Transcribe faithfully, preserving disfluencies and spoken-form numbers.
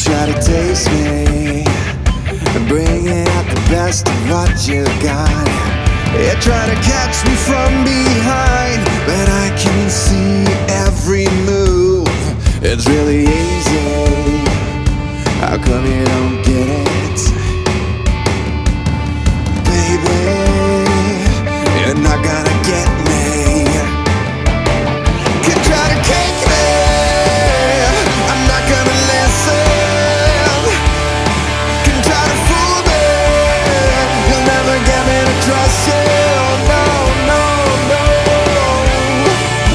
try to taste me, bringing out the best of what you got. You try to catch me from behind, but I can see every move. It's really